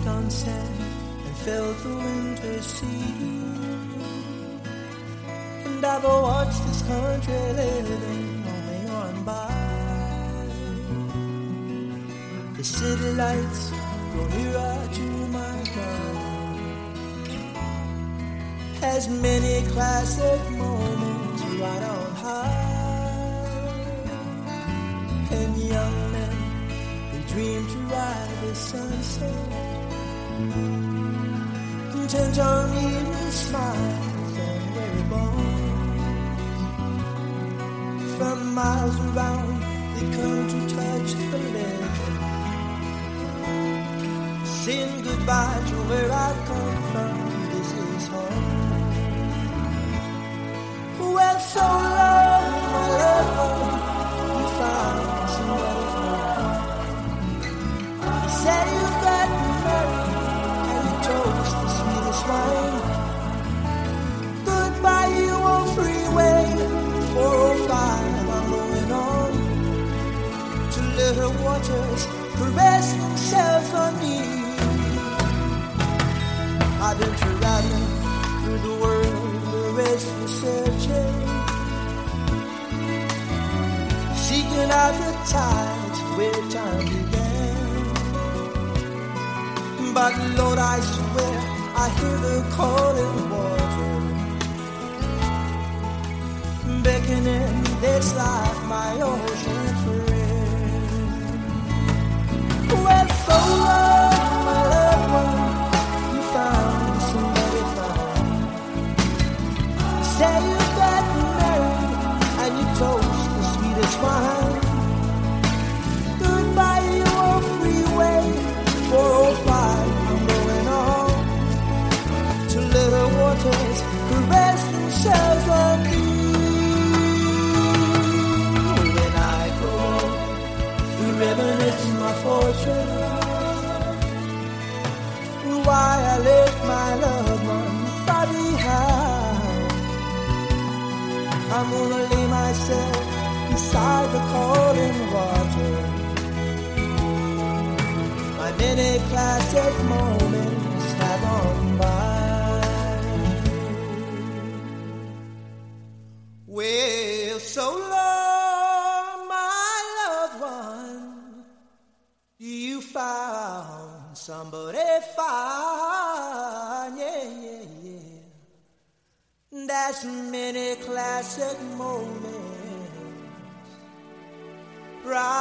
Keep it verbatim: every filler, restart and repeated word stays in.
sunset and felt the winter sea. And I've watched this country living only on by. The city lights grow nearer to my door, has many classic moments right on high. And young men, they dream to ride the sunset, intent on evening smiles and weary bones. From miles around, they come to touch the legend, saying goodbye to where I've come from. This is home. Well, so long, my loved one, you found somebody fine. You said you've gotten married and you chose the sweetest wine. Goodbye, you on freeway four oh five. I'm going on to let her waters caress themselves on me. I've been traveling through the world, the rest was searching, seeking out the tides where time began. But Lord, I swear I hear the calling water, beckoning this life my ocean friend. Well, so long, my loved one, you found somebody fine. You say you got married and you toast the sweetest wine. Goodbye, you on freeway four oh five. I'm going on to little waters caress themselves on me. When I go, the ribbon is my fortune. Why I left my loved one far behind. I'm gonna lay myself beside the calling water. My many classic moments have gone by. Well, so long, my loved one, you found somebody fine, yeah, yeah, yeah. That's many classic moments right